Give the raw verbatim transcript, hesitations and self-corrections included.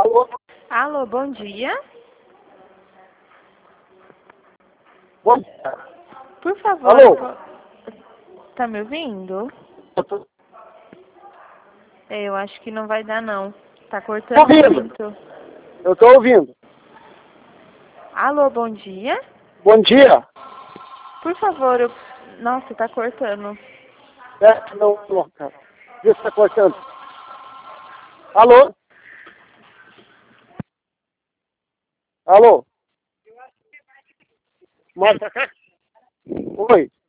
Alô? Alô, bom dia. Bom dia. Por favor, Alô? po- tá me ouvindo? Eu tô É, Eu acho que não vai dar não. Tá cortando ouvindo. muito. Eu tô ouvindo. Alô, bom dia. Bom dia. Por favor, eu... Nossa, tá cortando. É, não, não, cara. Vê se tá cortando. Alô? Alô? Mais pra cá? Oi.